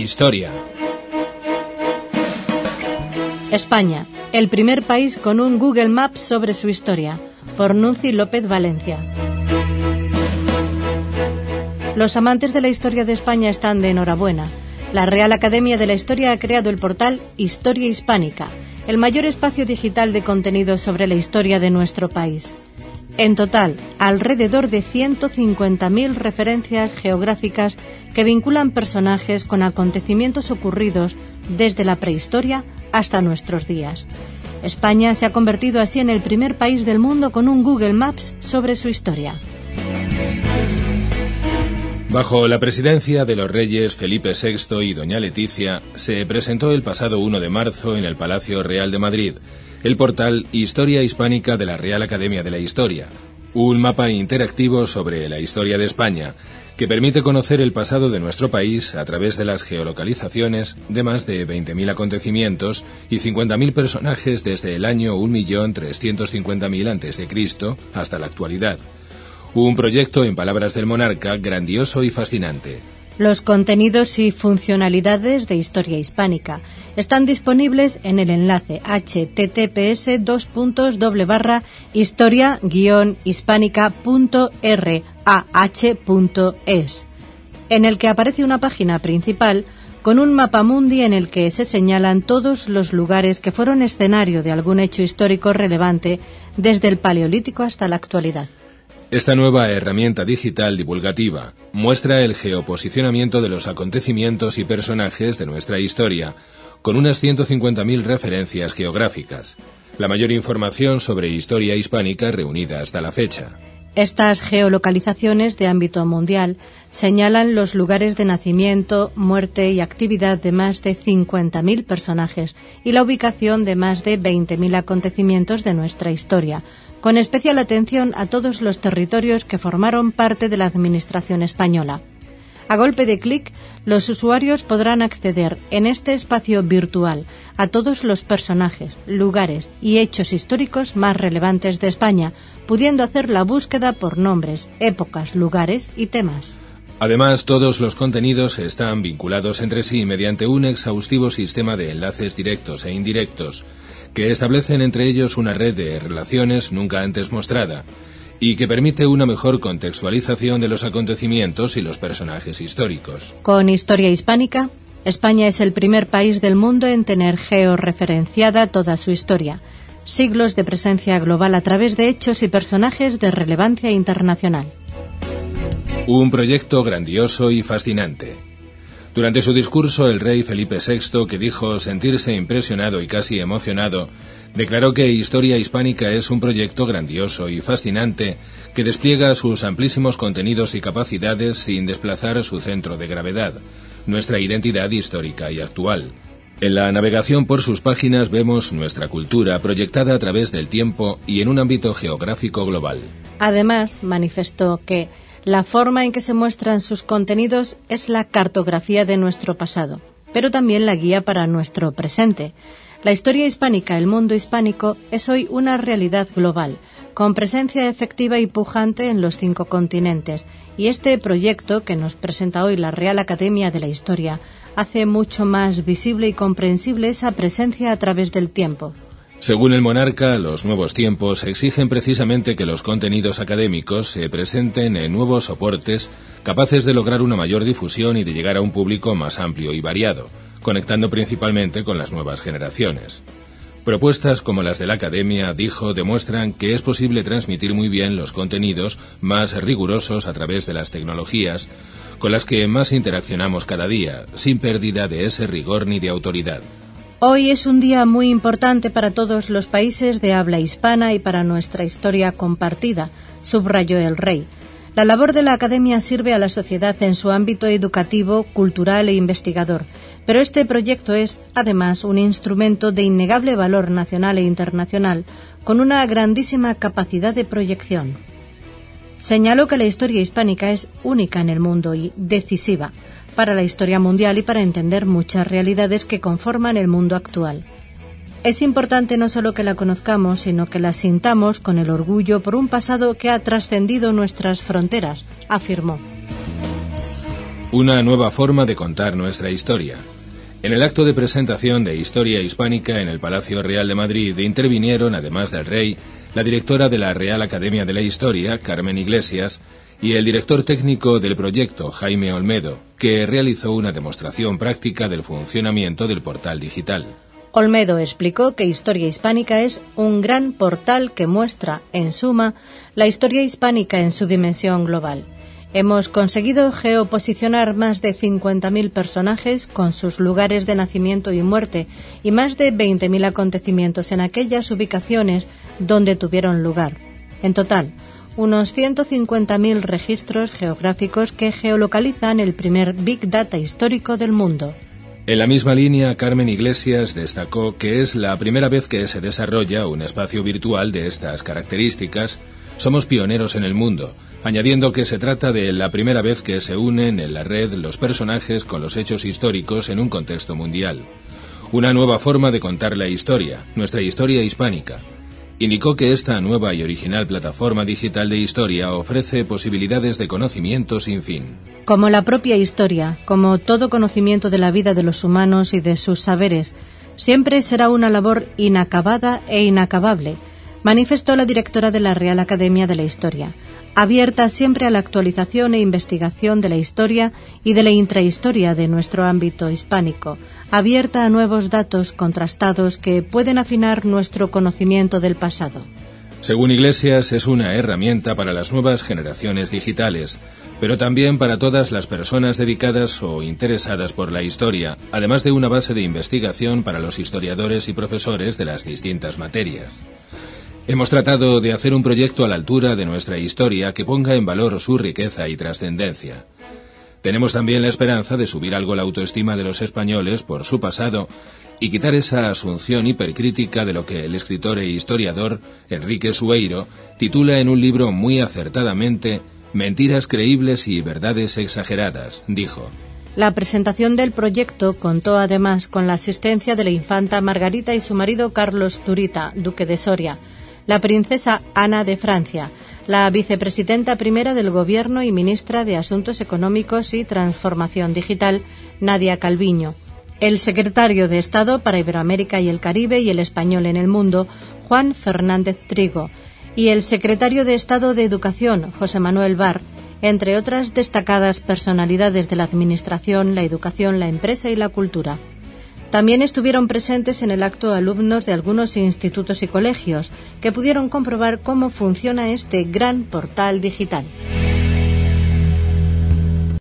Historia. España, el primer país con un Google Maps sobre su historia, por Nunci López Valencia. Los amantes de la historia de España están de enhorabuena. La Real Academia de la Historia ha creado el portal Historia Hispánica, el mayor espacio digital de contenido sobre la historia de nuestro país. En total, alrededor de 150.000 referencias geográficas que vinculan personajes con acontecimientos ocurridos desde la prehistoria hasta nuestros días. España se ha convertido así en el primer país del mundo con un Google Maps sobre su historia. Bajo la presidencia de los reyes Felipe VI y doña Leticia, se presentó el pasado 1 de marzo en el Palacio Real de Madrid el portal Historia Hispánica de la Real Academia de la Historia, un mapa interactivo sobre la historia de España que permite conocer el pasado de nuestro país a través de las geolocalizaciones de más de 20.000 acontecimientos y 50.000 personajes desde el año 1.350.000 a.C. hasta la actualidad. Un proyecto, en palabras del monarca, grandioso y fascinante. Los contenidos y funcionalidades de Historia Hispánica están disponibles en el enlace https://historia-hispánica.rah.es, en el que aparece una página principal con un mapamundi en el que se señalan todos los lugares que fueron escenario de algún hecho histórico relevante desde el Paleolítico hasta la actualidad. Esta nueva herramienta digital divulgativa muestra el geoposicionamiento de los acontecimientos y personajes de nuestra historia, con unas 150.000 referencias geográficas, la mayor información sobre historia hispánica reunida hasta la fecha. Estas geolocalizaciones de ámbito mundial señalan los lugares de nacimiento, muerte y actividad de más de 50.000 personajes y la ubicación de más de 20.000 acontecimientos de nuestra historia, con especial atención a todos los territorios que formaron parte de la administración española. A golpe de clic, los usuarios podrán acceder en este espacio virtual a todos los personajes, lugares y hechos históricos más relevantes de España, pudiendo hacer la búsqueda por nombres, épocas, lugares y temas. Además, todos los contenidos están vinculados entre sí mediante un exhaustivo sistema de enlaces directos e indirectos, que establecen entre ellos una red de relaciones nunca antes mostrada y que permite una mejor contextualización de los acontecimientos y los personajes históricos. Con Historia Hispánica, España es el primer país del mundo en tener georreferenciada toda su historia, siglos de presencia global a través de hechos y personajes de relevancia internacional. Un proyecto grandioso y fascinante. Durante su discurso, el rey Felipe VI, que dijo sentirse impresionado y casi emocionado, declaró que Historia Hispánica es un proyecto grandioso y fascinante que despliega sus amplísimos contenidos y capacidades sin desplazar su centro de gravedad, nuestra identidad histórica y actual. En la navegación por sus páginas vemos nuestra cultura proyectada a través del tiempo y en un ámbito geográfico global. Además, manifestó que la forma en que se muestran sus contenidos es la cartografía de nuestro pasado, pero también la guía para nuestro presente. La historia hispánica, el mundo hispánico, es hoy una realidad global, con presencia efectiva y pujante en los 5 continentes, y este proyecto que nos presenta hoy la Real Academia de la Historia hace mucho más visible y comprensible esa presencia a través del tiempo. Según el monarca, los nuevos tiempos exigen precisamente que los contenidos académicos se presenten en nuevos soportes capaces de lograr una mayor difusión y de llegar a un público más amplio y variado, conectando principalmente con las nuevas generaciones. Propuestas como las de la Academia, dijo, demuestran que es posible transmitir muy bien los contenidos más rigurosos a través de las tecnologías con las que más interaccionamos cada día, sin pérdida de ese rigor ni de autoridad. Hoy es un día muy importante para todos los países de habla hispana y para nuestra historia compartida, subrayó el rey. La labor de la Academia sirve a la sociedad en su ámbito educativo, cultural e investigador, pero este proyecto es, además, un instrumento de innegable valor nacional e internacional, con una grandísima capacidad de proyección. Señaló que la historia hispánica es única en el mundo y decisiva para la historia mundial y para entender muchas realidades que conforman el mundo actual. Es importante no solo que la conozcamos, sino que la sintamos con el orgullo por un pasado que ha trascendido nuestras fronteras, afirmó. Una nueva forma de contar nuestra historia. En el acto de presentación de Historia Hispánica en el Palacio Real de Madrid intervinieron, además del rey, la directora de la Real Academia de la Historia, Carmen Iglesias, y el director técnico del proyecto, Jaime Olmedo, que realizó una demostración práctica del funcionamiento del portal digital. Olmedo explicó que Historia Hispánica es un gran portal que muestra, en suma, la historia hispánica en su dimensión global. Hemos conseguido geoposicionar más de 50.000 personajes con sus lugares de nacimiento y muerte y más de 20.000 acontecimientos en aquellas ubicaciones donde tuvieron lugar. En total, unos 150.000 registros geográficos que geolocalizan el primer Big Data histórico del mundo. En la misma línea, Carmen Iglesias destacó que es la primera vez que se desarrolla un espacio virtual de estas características. Somos pioneros en el mundo, añadiendo que se trata de la primera vez que se unen en la red los personajes con los hechos históricos en un contexto mundial. Una nueva forma de contar la historia, nuestra historia hispánica. Indicó que esta nueva y original plataforma digital de historia ofrece posibilidades de conocimiento sin fin. Como la propia historia, como todo conocimiento de la vida de los humanos y de sus saberes, siempre será una labor inacabada e inacabable, manifestó la directora de la Real Academia de la Historia, abierta siempre a la actualización e investigación de la historia y de la intrahistoria de nuestro ámbito hispánico, abierta a nuevos datos contrastados que pueden afinar nuestro conocimiento del pasado. Según Iglesias, es una herramienta para las nuevas generaciones digitales, pero también para todas las personas dedicadas o interesadas por la historia, además de una base de investigación para los historiadores y profesores de las distintas materias. Hemos tratado de hacer un proyecto a la altura de nuestra historia que ponga en valor su riqueza y trascendencia. Tenemos también la esperanza de subir algo la autoestima de los españoles por su pasado y quitar esa asunción hipercrítica de lo que el escritor e historiador Enrique Sueiro titula en un libro muy acertadamente Mentiras creíbles y verdades exageradas, dijo. La presentación del proyecto contó además con la asistencia de la infanta Margarita y su marido Carlos Zurita, duque de Soria, la princesa Ana de Francia, la vicepresidenta primera del Gobierno y ministra de Asuntos Económicos y Transformación Digital, Nadia Calviño, el secretario de Estado para Iberoamérica y el Caribe y el español en el mundo, Juan Fernández Trigo, y el secretario de Estado de Educación, José Manuel Barr, entre otras destacadas personalidades de la Administración, la educación, la empresa y la cultura. También estuvieron presentes en el acto alumnos de algunos institutos y colegios, que pudieron comprobar cómo funciona este gran portal digital.